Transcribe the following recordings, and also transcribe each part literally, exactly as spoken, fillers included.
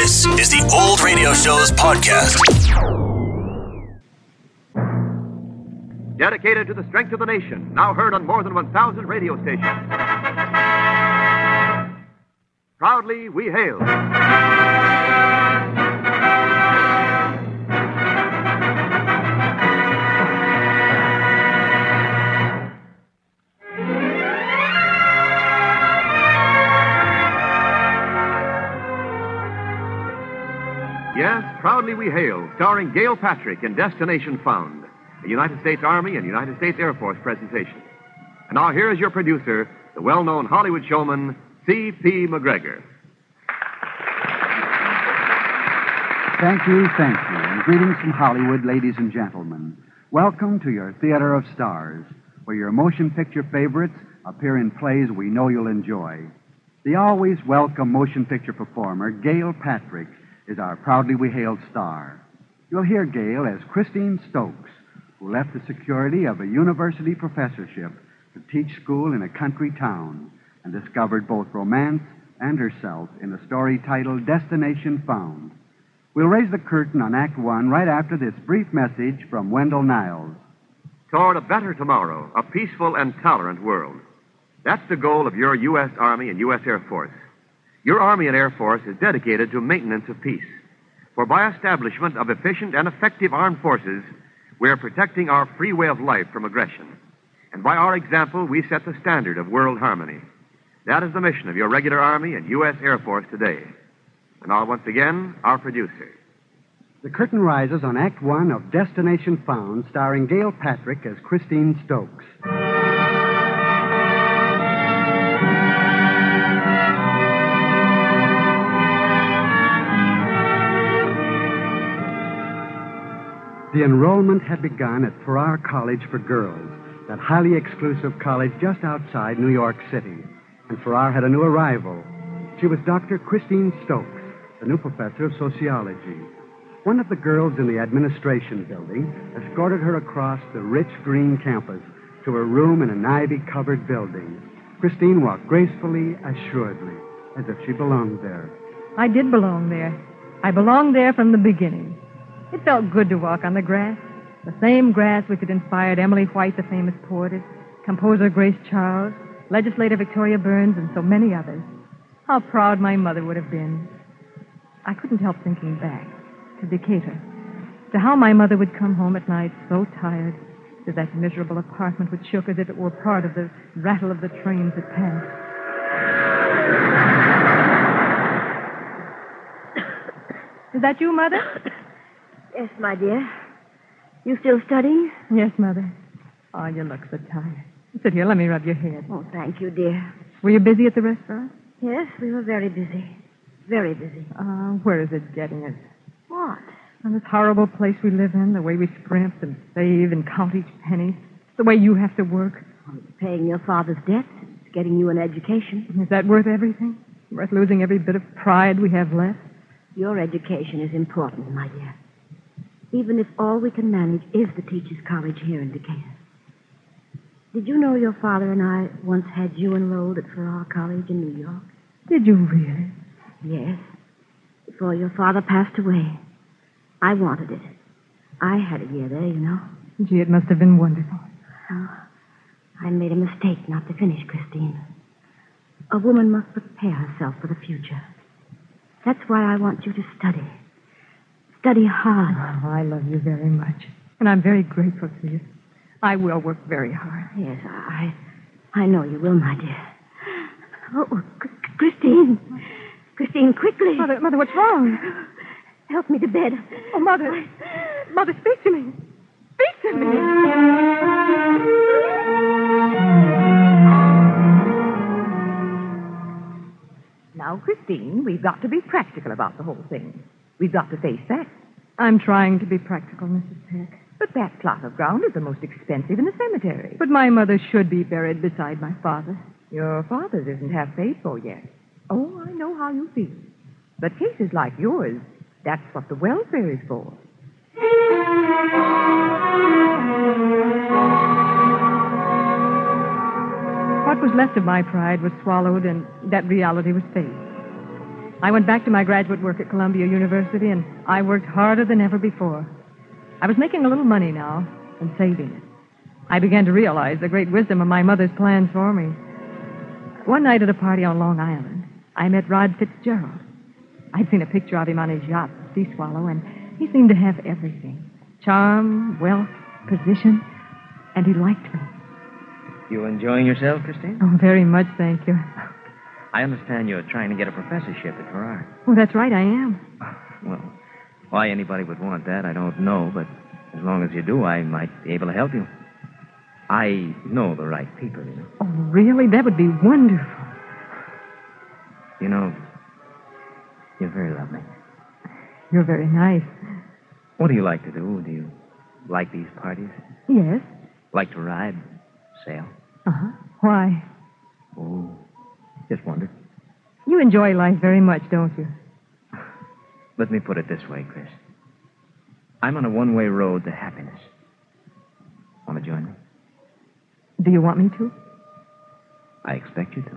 This is the Old Radio Show's podcast. Dedicated to the strength of the nation, now heard on more than one thousand radio stations. Proudly, we hail. Yes, Proudly We Hail, starring Gail Patrick in Destination Found, a United States Army and United States Air Force presentation. And now here is your producer, the well-known Hollywood showman, C P McGregor. Thank you, thank you, and greetings from Hollywood, ladies and gentlemen. Welcome to your Theater of Stars, where your motion picture favorites appear in plays we know you'll enjoy. The always welcome motion picture performer, Gail Patrick, is our Proudly We Hail star. You'll hear Gail as Christine Stokes, who left the security of a university professorship to teach school in a country town and discovered both romance and herself in a story titled Destination Found. We'll raise the curtain on Act One right after this brief message from Wendell Niles. Toward a better tomorrow, a peaceful and tolerant world. That's the goal of your U S Army and U S Air Force. Your Army and Air Force is dedicated to maintenance of peace. For by establishment of efficient and effective armed forces, we are protecting our free way of life from aggression. And by our example, we set the standard of world harmony. That is the mission of your regular Army and U S Air Force today. And now, once again, our producer. The curtain rises on Act One of Destination Found, starring Gail Patrick as Christine Stokes. The enrollment had begun at Farrar College for Girls, that highly exclusive college just outside New York City. And Farrar had a new arrival. She was Doctor Christine Stokes, the new professor of sociology. One of the girls in the administration building escorted her across the rich green campus to a room in an ivy-covered building. Christine walked gracefully, assuredly, as if she belonged there. I did belong there. I belonged there from the beginning. It felt good to walk on the grass, the same grass which had inspired Emily White, the famous poetess, composer Grace Charles, legislator Victoria Burns, and so many others. How proud my mother would have been. I couldn't help thinking back to Decatur, to how my mother would come home at night so tired, to that miserable apartment which shook as if it were part of the rattle of the trains that passed. Is that you, Mother? Yes, my dear. You still studying? Yes, Mother. Oh, you look so tired. Sit here, let me rub your head. Oh, thank you, dear. Were you busy at the restaurant? Yes, we were very busy. Very busy. Uh, where is it getting us? What? And this horrible place we live in, the way we scrimp and save and count each penny, the way you have to work. Well, it's paying your father's debts. It's getting you an education. Is that worth everything? Worth losing every bit of pride we have left? Your education is important, my dear. Even if all we can manage is the Teachers' College here in Decatur. Did you know your father and I once had you enrolled at Farrar College in New York? Did you really? Yes. Before your father passed away. I wanted it. I had a year there, you know. Gee, it must have been wonderful. Oh, I made a mistake not to finish, Christine. A woman must prepare herself for the future. That's why I want you to study. Study hard. Oh, I love you very much. And I'm very grateful to you. I will work very hard. Yes, I I know you will, my dear. Oh, C- Christine. Christine, quickly. Mother, Mother, what's wrong? Help me to bed. Oh, Mother. Mother, speak to me. Speak to me. Now, Christine, we've got to be practical about the whole thing. We've got to face facts. I'm trying to be practical, Missus Peck. But that plot of ground is the most expensive in the cemetery. But my mother should be buried beside my father. Your father's isn't half paid for yet. Oh, I know how you feel. But cases like yours, that's what the welfare is for. What was left of my pride was swallowed, and that reality was faced. I went back to my graduate work at Columbia University, and I worked harder than ever before. I was making a little money now and saving it. I began to realize the great wisdom of my mother's plans for me. One night at a party on Long Island, I met Rod Fitzgerald. I'd seen a picture of him on his yacht, the Sea Swallow, and he seemed to have everything. Charm, wealth, position, and he liked me. You enjoying yourself, Christine? Oh, very much, thank you. I understand you're trying to get a professorship at Farrar. Oh, that's right, I am. Well, why anybody would want that, I don't know, but as long as you do, I might be able to help you. I know the right people, you know. Oh, really? That would be wonderful. You know, you're very lovely. You're very nice. What do you like to do? Do you like these parties? Yes. Like to ride, sail? Uh-huh. Why? Oh, just wondered. You enjoy life very much, don't you? Let me put it this way, Chris. I'm on a one-way road to happiness. Want to join me? Do you want me to? I expect you to.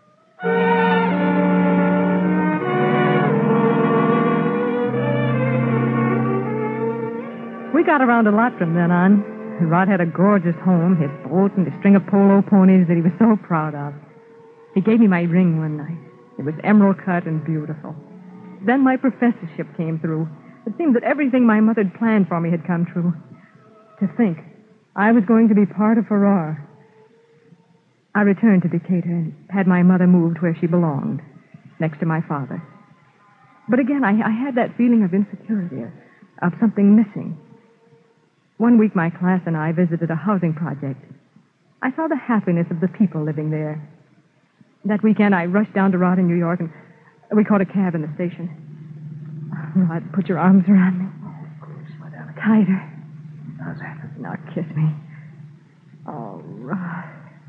We got around a lot from then on. Rod had a gorgeous home, his boat, and a string of polo ponies that he was so proud of. He gave me my ring one night. It was emerald cut and beautiful. Then my professorship came through. It seemed that everything my mother had planned for me had come true. To think, I was going to be part of Farrar. I returned to Decatur and had my mother moved where she belonged, next to my father. But again, I, I had that feeling of insecurity, of something missing. One week, my class and I visited a housing project. I saw the happiness of the people living there. That weekend, I rushed down to Rod in New York, and we caught a cab in the station. Rod, put your arms around me. Oh, of course, my darling. Tighter. How's that? Now kiss me. Oh, Rod.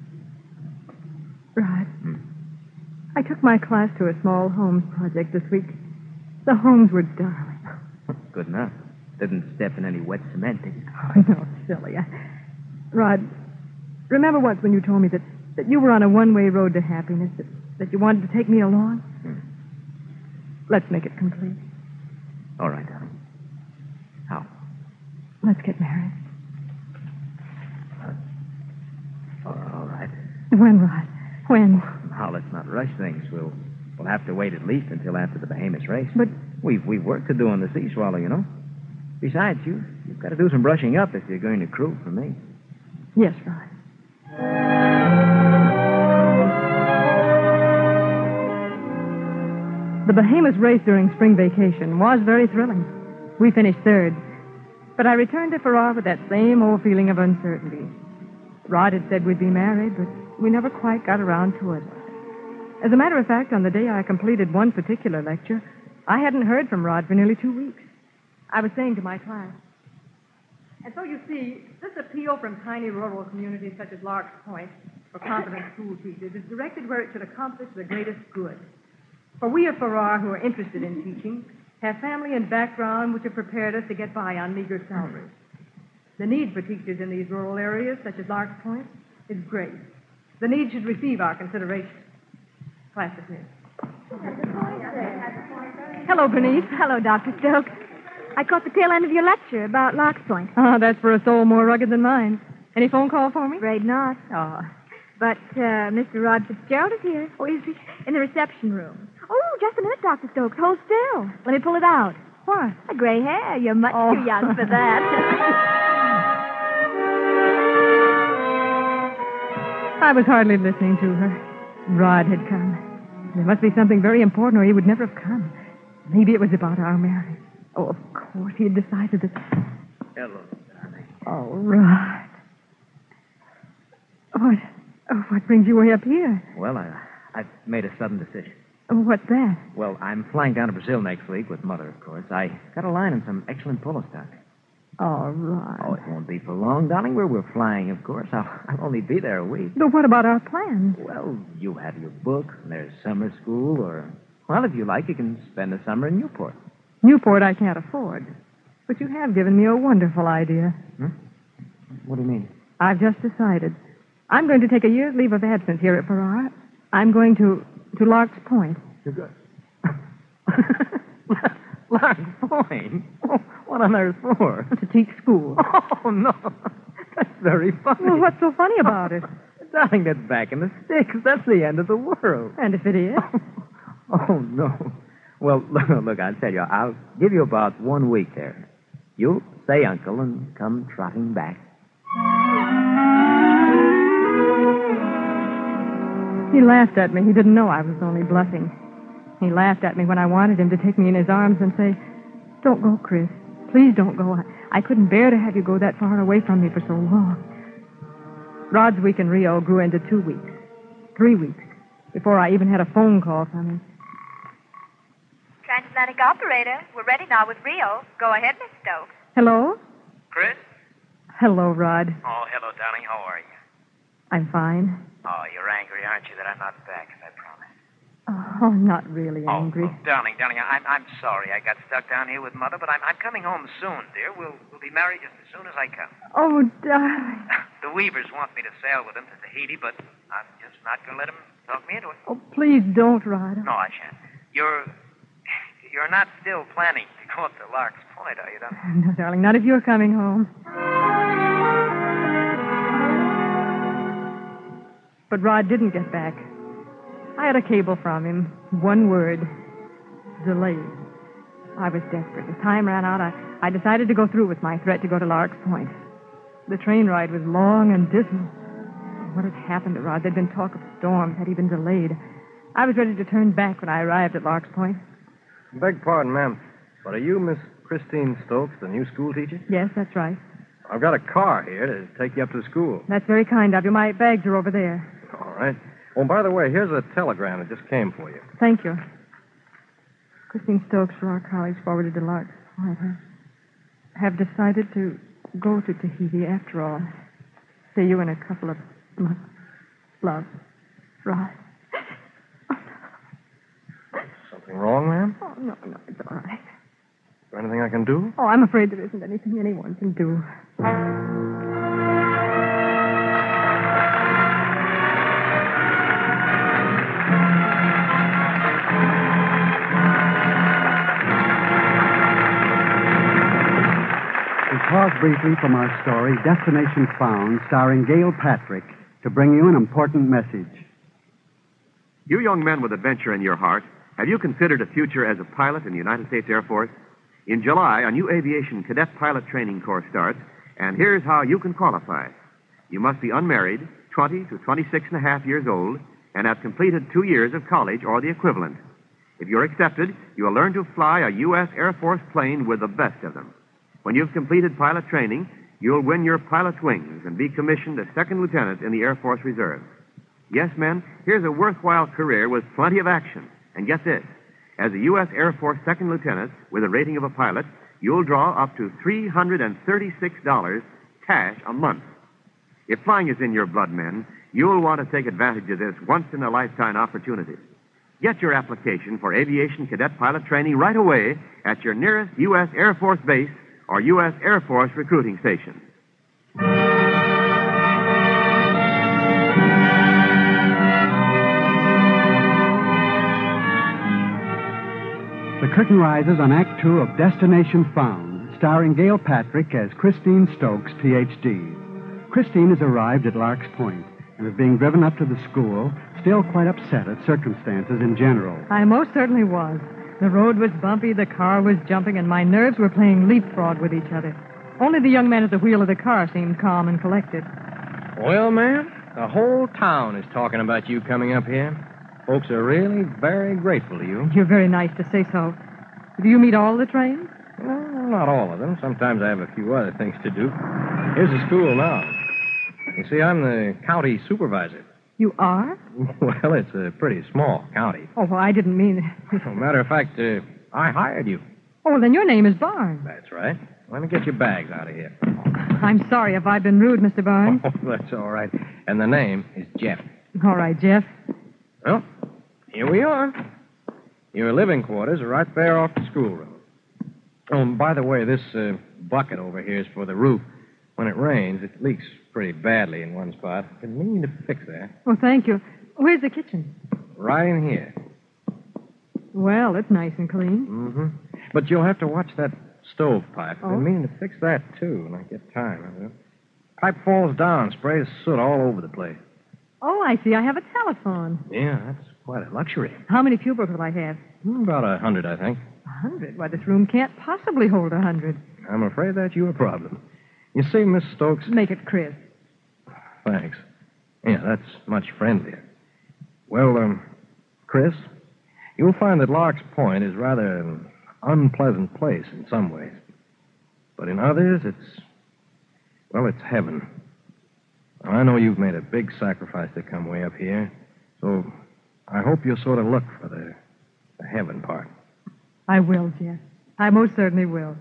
Rod. Hmm. I took my class to a small homes project this week. The homes were darling. Good enough. Didn't step in any wet cement, did you? Oh, no, silly. I... Rod, remember once when you told me that, that you were on a one-way road to happiness, that, that you wanted to take me along? Hmm. Let's make it complete. All right, darling. How? Let's get married. Uh, all right. When, Rod? When? Now, let's not rush things. We'll we'll have to wait at least until after the Bahamas race. But... We've, we've work to do on the Sea Swallow, you know. Besides, you, you've got to do some brushing up if you're going to crew for me. Yes, Rod. The Bahamas race during spring vacation was very thrilling. We finished third. But I returned to Farrar with that same old feeling of uncertainty. Rod had said we'd be married, but we never quite got around to it. As a matter of fact, on the day I completed one particular lecture, I hadn't heard from Rod for nearly two weeks. I was saying to my class, and so you see, this appeal from tiny rural communities such as Lark's Point for competent school teachers is directed where it should accomplish the greatest good. For we of Farrar who are interested in teaching have family and background which have prepared us to get by on meager salaries. The need for teachers in these rural areas, such as Lark's Point, is great. The need should receive our consideration. Class dismissed. Hello, Bernice. Hello, Doctor Stokes. I caught the tail end of your lecture about Lark's Point. Oh, that's for a soul more rugged than mine. Any phone call for me? Afraid not. Oh. But uh, Mister Rod Fitzgerald is here. Oh, is he? In the reception room. Oh, just a minute, Doctor Stokes. Hold still. Let me pull it out. What? A gray hair. You're much Oh. too young for that. I was hardly listening to her. Rod had come. There must be something very important or he would never have come. Maybe it was about our marriage. Oh, of course, he had decided that... Hello, darling. Oh, Rod. What, oh, what brings you way up here? Well, I, I've made a sudden decision. Oh, what's that? Well, I'm flying down to Brazil next week with Mother, of course. I got a line on some excellent polo stock. Oh, Rod. Oh, it won't be for long, darling. Where we're flying, of course. I'll, I'll only be there a week. But what about our plans? Well, you have your book, and there's summer school, or... Well, if you like, you can spend the summer in Newport. Newport I can't afford. But you have given me a wonderful idea. Hmm? What do you mean? I've just decided. I'm going to take a year's leave of absence here at Farrar. I'm going to, to Lark's Point. You're good. Lark Point? Oh, what on earth for? To teach school. Oh, no. That's very funny. Well, what's so funny about it? Darling, that's back in the sticks. That's the end of the world. And if it is? Oh, no. Well, look, look, I'll tell you, I'll give you about one week there. You say uncle and come trotting back. He laughed at me. He didn't know I was only bluffing. He laughed at me when I wanted him to take me in his arms and say, "Don't go, Chris. Please don't go. I, I couldn't bear to have you go that far away from me for so long." Rod's week in Rio grew into two weeks, three weeks, before I even had a phone call from him. Transatlantic operator, we're ready now with Rio. Go ahead, Miss Stokes. Hello? Chris? Hello, Rod. Oh, hello, darling. How are you? I'm fine. Oh, you're angry, aren't you, that I'm not back, as I promised? Oh, not really angry. Oh, oh, darling, darling, I'm I'm sorry I got stuck down here with Mother, but I'm I'm coming home soon, dear. We'll we'll be married just as soon as I come. Oh, darling. The Weavers want me to sail with them to Tahiti, but I'm just not going to let them talk me into it. Oh, please don't, Rod. No, I shan't. You're you're not still planning to go up to Lark's Point, are you, darling? No, darling, not if you're coming home. But Rod didn't get back. I had a cable from him. One word. Delayed. I was desperate. As time ran out, I, I decided to go through with my threat to go to Lark's Point. The train ride was long and dismal. What had happened to Rod? There'd been talk of storms. Had he been delayed? I was ready to turn back when I arrived at Lark's Point. Beg pardon, ma'am, but are you Miss Christine Stokes, the new school teacher? Yes, that's right. I've got a car here to take you up to school. That's very kind of you. My bags are over there. All right. Oh, by the way, here's a telegram that just came for you. Thank you. Christine Stokes from our college forwarded to Lark's Point. I have decided to go to Tahiti after all. See you in a couple of months. Love. Rod. Something wrong, ma'am? Oh, no, no, it's all right. Is there anything I can do? Oh, I'm afraid there isn't anything anyone can do. We pause briefly from our story, Destination Found, starring Gail Patrick, to bring you an important message. You young men with adventure in your heart, have you considered a future as a pilot in the United States Air Force? In July, a new aviation cadet pilot training course starts, and here's how you can qualify. You must be unmarried, twenty to twenty-six and a half years old, and have completed two years of college or the equivalent. If you're accepted, you'll learn to fly a U S Air Force plane with the best of them. When you've completed pilot training, you'll win your pilot's wings and be commissioned as second lieutenant in the Air Force Reserve. Yes, men, here's a worthwhile career with plenty of action. And get this, as a U S Air Force second lieutenant with a rating of a pilot, you'll draw up to three hundred thirty-six dollars cash a month. If flying is in your blood, men, you'll want to take advantage of this once-in-a-lifetime opportunity. Get your application for aviation cadet pilot training right away at your nearest U S Air Force base or U S Air Force recruiting station. The curtain rises on Act Two of Destination Found, starring Gail Patrick as Christine Stokes, P H D. Christine has arrived at Lark's Point and is being driven up to the school, still quite upset at circumstances in general. I most certainly was. The road was bumpy, the car was jumping, and my nerves were playing leapfrog with each other. Only the young man at the wheel of the car seemed calm and collected. Well, ma'am, the whole town is talking about you coming up here. Folks are really very grateful to you. You're very nice to say so. Do you meet all the trains? No, not all of them. Sometimes I have a few other things to do. Here's the school now. You see, I'm the county supervisor. You are? Well, it's a pretty small county. Oh, well, I didn't mean... As a matter of fact, uh, I hired you. Oh, well, then your name is Barnes. That's right. Let me get your bags out of here. I'm sorry if I've been rude, Mister Barnes. Oh, that's all right. And the name is Jeff. All right, Jeff. Well, here we are. Your living quarters are right there off the schoolroom. Oh, and by the way, this uh, bucket over here is for the roof. When it rains, it leaks pretty badly in one spot. Been meaning to fix that. Well, thank you. Where's the kitchen? Right in here. Well, it's nice and clean. Mm-hmm. But you'll have to watch that stovepipe. Oh? I've been meaning to fix that, too, when I get time. Pipe falls down, sprays soot all over the place. Oh, I see. I have a telephone. Yeah, that's quite a luxury. How many pupils will I have? Hmm, About a hundred, I think. A hundred? Why, this room can't possibly hold a hundred. I'm afraid that's your problem. You see, Miss Stokes... Make it Chris. Thanks. Yeah, that's much friendlier. Well, um, Chris, you'll find that Lark's Point is rather an unpleasant place in some ways. But in others, it's... Well, it's heaven. Now, I know you've made a big sacrifice to come way up here, so I hope you'll sort of look for the, the heaven part. I will, Jeff. I most certainly will.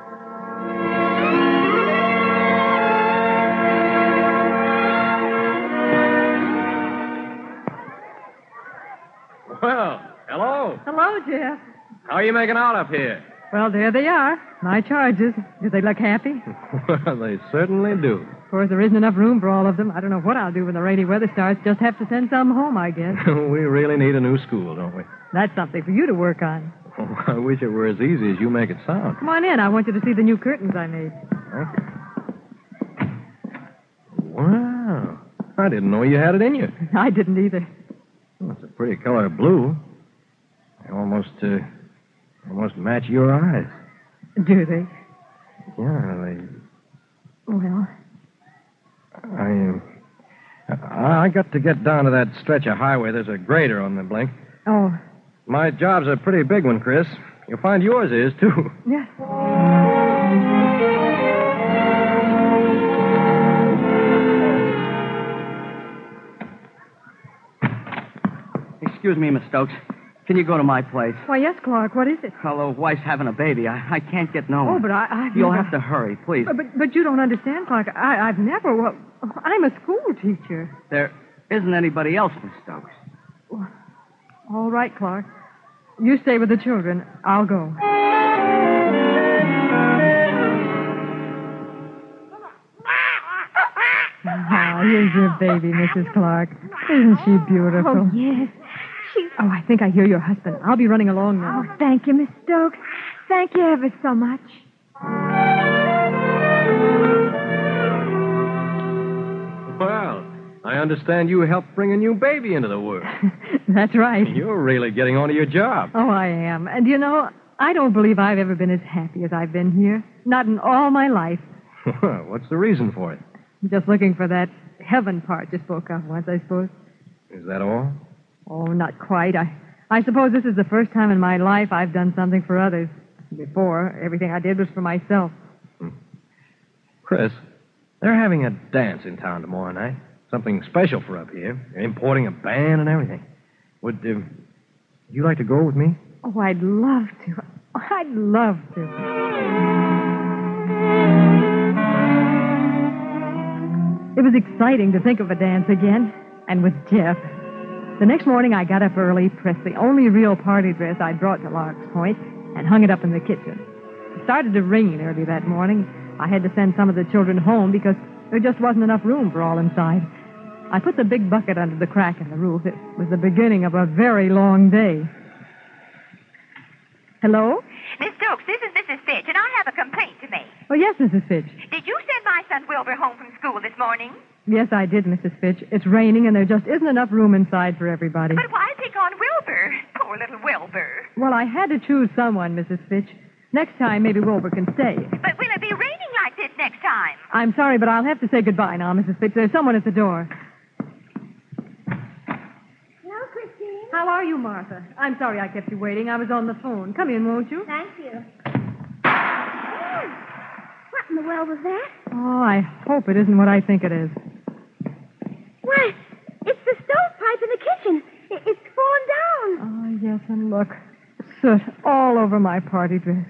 Well, hello. Hello, Jeff. How are you making out up here? Well, there they are. My charges. Do they look happy? Well, they certainly do. Of course, there isn't enough room for all of them. I don't know what I'll do when the rainy weather starts. Just have to send some home, I guess. We really need a new school, don't we? That's something for you to work on. Oh, I wish it were as easy as you make it sound. Come on in. I want you to see the new curtains I made. Thank you. Wow. I didn't know you had it in you. I didn't either. Well, it's a pretty color of blue. They almost, uh, almost match your eyes. Do they? Yeah, they... Well, I, uh, I I got to get down to that stretch of highway. There's a grader on the blink. oh, My job's a pretty big one, Chris. You'll find yours is, too. yeah. Excuse me, Miss Stokes. Can you go to my place? Why, yes, Clark. What is it? Hello, wife's having a baby. I, I can't get no. Oh, but I... I've You'll never... have to hurry, please. But, but, but you don't understand, Clark. I, I've never... Well, I'm a school teacher. There isn't anybody else, Miss Stokes. All right, Clark. You stay with the children. I'll go. Ah, here's your baby, Missus Clark. Isn't she beautiful? Oh, yes. She's... Oh, I think I hear your husband. I'll be running along now. Oh, thank you, Miss Stokes. Thank you ever so much. Well, I understand you helped bring a new baby into the world. That's right. You're really getting on to your job. Oh, I am. And you know, I don't believe I've ever been as happy as I've been here. Not in all my life. What's the reason for it? Just looking for that heaven part you spoke of once, I suppose. Is that all? Oh, not quite. I, I suppose this is the first time in my life I've done something for others. Before, everything I did was for myself. Hmm. Chris, they're having a dance in town tomorrow night. Something special for up here. They're importing a band and everything. Would uh, you like to go with me? Oh, I'd love to. I'd love to. It was exciting to think of a dance again, and with Jeff. The next morning, I got up early, pressed the only real party dress I'd brought to Lark's Point, and hung it up in the kitchen. It started to rain early that morning. I had to send some of the children home because there just wasn't enough room for all inside. I put the big bucket under the crack in the roof. It was the beginning of a very long day. Hello? Miss Stokes, this is Missus Fitch, and I have a complaint to make. Oh, yes, Missus Fitch. Did you send my son Wilbur home from school this morning? Yes, I did, Missus Fitch. It's raining, and there just isn't enough room inside for everybody. But why pick on Wilbur? Poor little Wilbur. Well, I had to choose someone, Missus Fitch. Next time, maybe Wilbur can stay. But will it be raining like this next time? I'm sorry, but I'll have to say goodbye now, Missus Fitch. There's someone at the door. Hello, Christine. How are you, Martha? I'm sorry I kept you waiting. I was on the phone. Come in, won't you? Thank you. Oh, what in the world was that? Oh, I hope it isn't what I think it is. Why, it's the stovepipe in the kitchen. It, it's fallen down. Oh, yes, and look. Soot all over my party dress.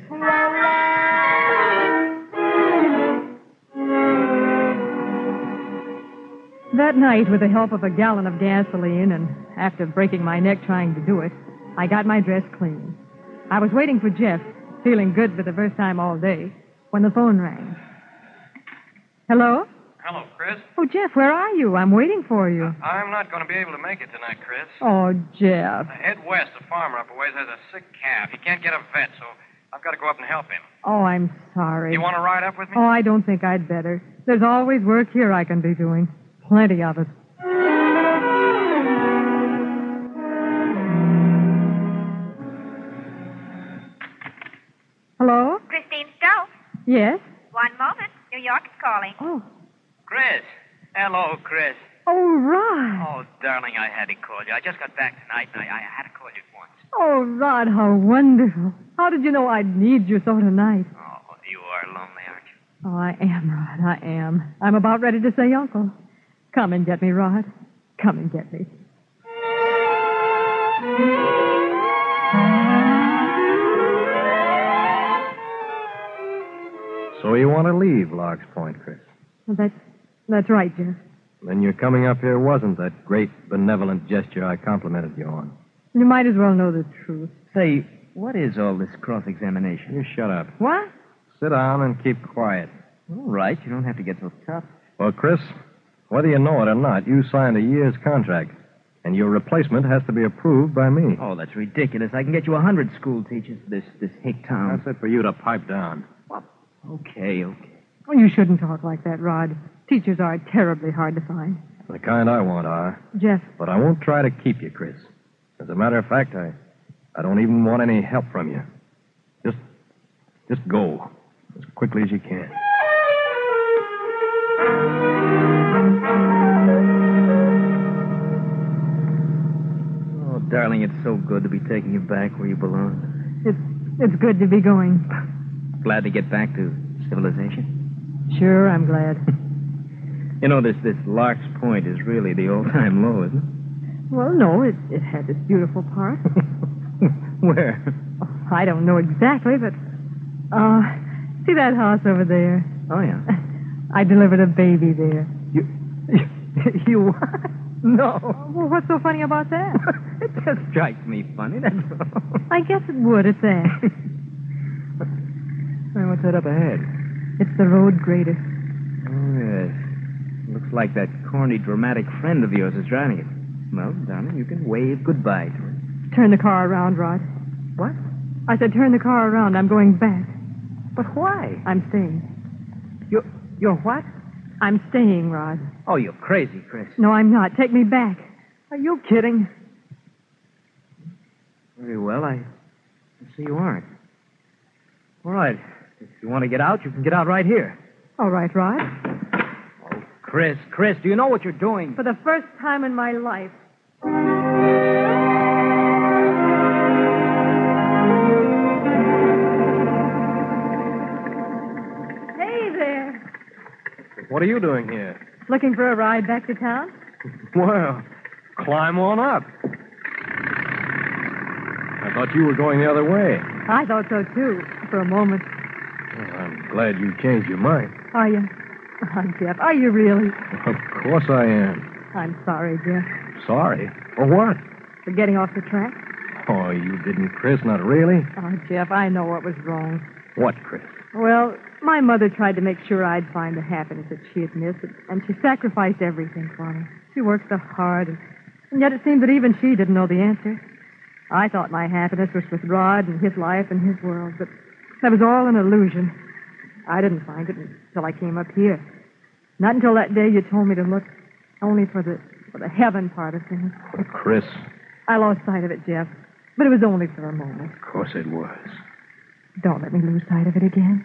That night, with the help of a gallon of gasoline, and after breaking my neck trying to do it, I got my dress clean. I was waiting for Jeff, feeling good for the first time all day, when the phone rang. Hello? Hello, Chris. Oh, Jeff, where are you? I'm waiting for you. I'm not going to be able to make it tonight, Chris. Oh, Jeff. Head west, a farmer up a ways has a sick calf. He can't get a vet, so I've got to go up and help him. Oh, I'm sorry. You want to ride up with me? Oh, I don't think I'd better. There's always work here I can be doing. Plenty of it. Hello? Christine Stokes. Yes? One moment. New York is calling. Oh. Chris. Hello, Chris. Oh, Rod. Oh, darling, I had to call you. I just got back tonight, and I, I had to call you at once. Oh, Rod, how wonderful. How did you know I'd need you so tonight? Oh, you are lonely, aren't you? Oh, I am, Rod. I am. I'm about ready to say uncle. Come and get me, Rod. Come and get me. So you want to leave Lark's Point, Chris? Well, that's, that's right, Jeff. Then your coming up here wasn't that great benevolent gesture I complimented you on. You might as well know the truth. Say, what is all this cross-examination? You shut up. What? Sit down and keep quiet. All right, you don't have to get so tough. Well, Chris, whether you know it or not, you signed a year's contract, and your replacement has to be approved by me. Oh, that's ridiculous. I can get you a hundred school teachers to this, this hick town. That's it for you to pipe down. Okay, okay. Oh, you shouldn't talk like that, Rod. Teachers are terribly hard to find. The kind I want are. Jeff. But I won't try to keep you, Chris. As a matter of fact, I, I don't even want any help from you. Just, just go as quickly as you can. Oh, darling, it's so good to be taking you back where you belong. It's, it's good to be going. Glad to get back to civilization. Sure, I'm glad. You know, this, this Lark's Point is really the old-time low, isn't it? Well, no, it, it had this beautiful part. Where? Oh, I don't know exactly, but... Uh, see that house over there? Oh, yeah. I delivered a baby there. You... You what? No. Well, what's so funny about that? It just strikes me funny, that's all. I guess it would at that. Hey, what's that up ahead? It's the road grader. Oh, yes. Looks like that corny, dramatic friend of yours is driving it. Well, darling, you can wave goodbye to her. Turn the car around, Rod. What? I said turn the car around. I'm going back. But why? I'm staying. You're, you're what? I'm staying, Rod. Oh, you're crazy, Chris. No, I'm not. Take me back. Are you kidding? Very well, I see you aren't. All right. If you want to get out, you can get out right here. All right, Rod. Oh, Chris, Chris, do you know what you're doing? For the first time in my life. Hey there. What are you doing here? Looking for a ride back to town? Well, climb on up. I thought you were going the other way. I thought so, too, for a moment. Well, I'm glad you changed your mind. Are you? Oh, Jeff, are you really? Of course I am. I'm sorry, Jeff. Sorry? For what? For getting off the track? Oh, you didn't, Chris, not really? Oh, Jeff, I know what was wrong. What, Chris? Well, my mother tried to make sure I'd find the happiness that she had missed, and she sacrificed everything for me. She worked so hard, and yet it seemed that even she didn't know the answer. I thought my happiness was with Rod and his life and his world, but that was all an illusion. I didn't find it until I came up here. Not until that day you told me to look only for the for the heaven part of things. Oh, Chris. I lost sight of it, Jeff, but it was only for a moment. Of course it was. Don't let me lose sight of it again.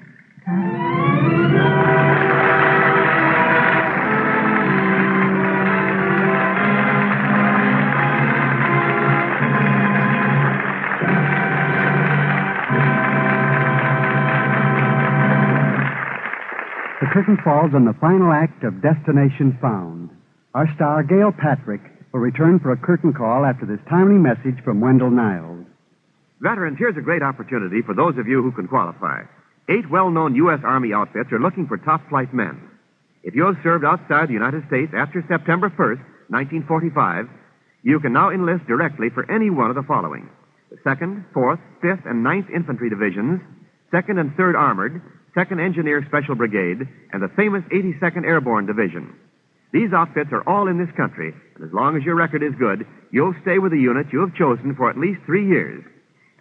The curtain falls on the final act of Destination Found. Our star, Gail Patrick, will return for a curtain call after this timely message from Wendell Niles. Veterans, here's a great opportunity for those of you who can qualify. Eight well-known U S. Army outfits are looking for top-flight men. If you have served outside the United States after September first, nineteen forty-five, you can now enlist directly for any one of the following: the second, fourth, fifth, and ninth Infantry Divisions, second and third Armored, second Engineer Special Brigade, and the famous eighty-second Airborne Division. These outfits are all in this country, and as long as your record is good, you'll stay with the unit you have chosen for at least three years.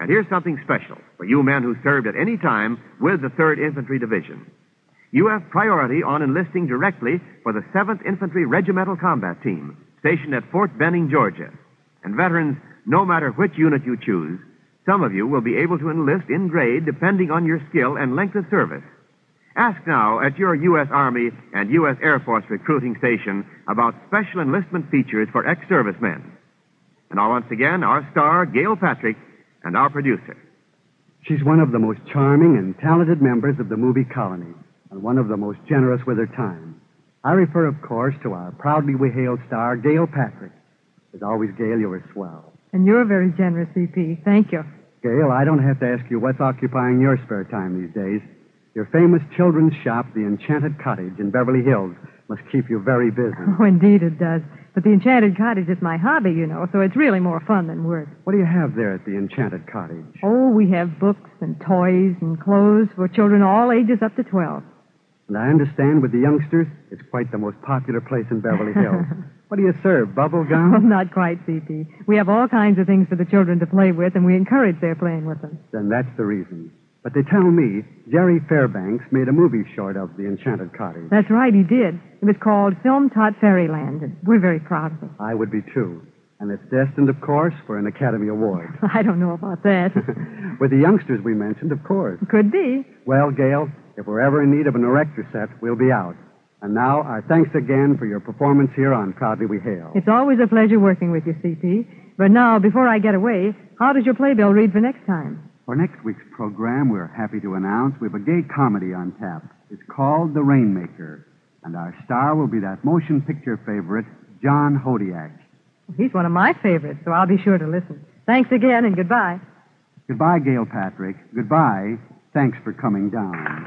And here's something special for you men who served at any time with the third Infantry Division. You have priority on enlisting directly for the seventh Infantry Regimental Combat Team, stationed at Fort Benning, Georgia. And veterans, no matter which unit you choose, some of you will be able to enlist in grade depending on your skill and length of service. Ask now at your U S Army and U S Air Force recruiting station about special enlistment features for ex-servicemen. And now once again, our star, Gail Patrick, and our producer. She's one of the most charming and talented members of the movie Colony, and one of the most generous with her time. I refer, of course, to our proudly we hail star, Gail Patrick. As always, Gail, you were swell. And you're very generous, C P. Thank you. Gail, I don't have to ask you what's occupying your spare time these days. Your famous children's shop, the Enchanted Cottage in Beverly Hills, must keep you very busy. Oh, indeed it does. But the Enchanted Cottage is my hobby, you know, so it's really more fun than work. What do you have there at the Enchanted Cottage? Oh, we have books and toys and clothes for children all ages up to twelve. And I understand with the youngsters, it's quite the most popular place in Beverly Hills. What do you serve, bubble gum? Oh, not quite, C P. We have all kinds of things for the children to play with, and we encourage their playing with them. Then that's the reason. But they tell me Jerry Fairbanks made a movie short of the Enchanted Cottage. That's right, he did. It was called Film Taught Fairyland, and we're very proud of it. I would be, too. And it's destined, of course, for an Academy Award. I don't know about that. With the youngsters we mentioned, of course. Could be. Well, Gail, if we're ever in need of an erector set, we'll be out. And now, our thanks again for your performance here on Proudly We Hail. It's always a pleasure working with you, C P. But now, before I get away, how does your playbill read for next time? For next week's program, we're happy to announce we have a gay comedy on tap. It's called The Rainmaker. And our star will be that motion picture favorite, John Hodiak. He's one of my favorites, so I'll be sure to listen. Thanks again, and goodbye. Goodbye, Gail Patrick. Goodbye. Thanks for coming down.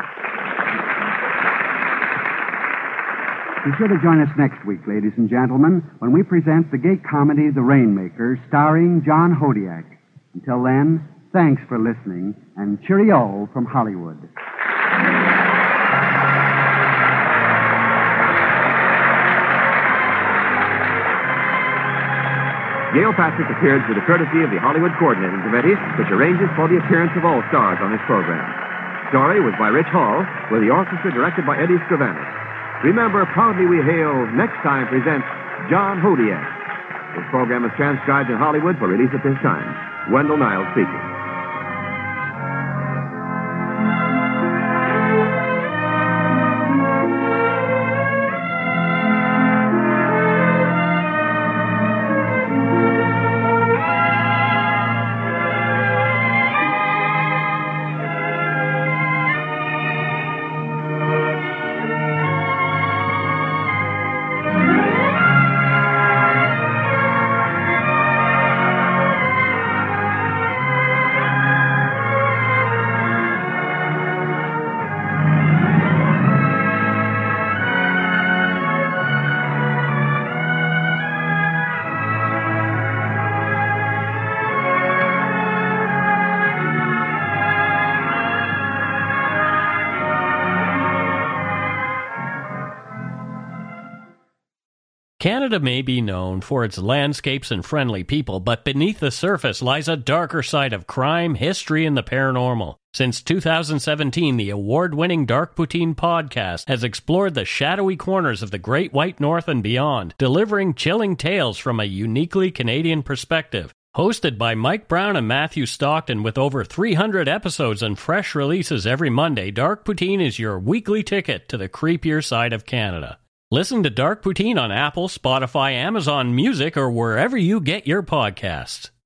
Be sure to join us next week, ladies and gentlemen, when we present the gay comedy The Rainmaker, starring John Hodiak. Until then, thanks for listening, and cheerio from Hollywood. Gail Patrick appeared through the courtesy of the Hollywood Coordinating Committee, which arranges for the appearance of all stars on this program. Story was by Rich Hall, with the orchestra directed by Eddie Scrivanis. Remember, Proudly We Hail next time presents John Hodiak. This program is transcribed in Hollywood for release at this time. Wendell Niles speaking. Canada may be known for its landscapes and friendly people, but beneath the surface lies a darker side of crime, history, and the paranormal. Since two thousand seventeen, the award-winning Dark Poutine podcast has explored the shadowy corners of the Great White North and beyond, delivering chilling tales from a uniquely Canadian perspective. Hosted by Mike Brown and Matthew Stockton with over three hundred episodes and fresh releases every Monday, Dark Poutine is your weekly ticket to the creepier side of Canada. Listen to Dark Poutine on Apple, Spotify, Amazon Music, or wherever you get your podcasts.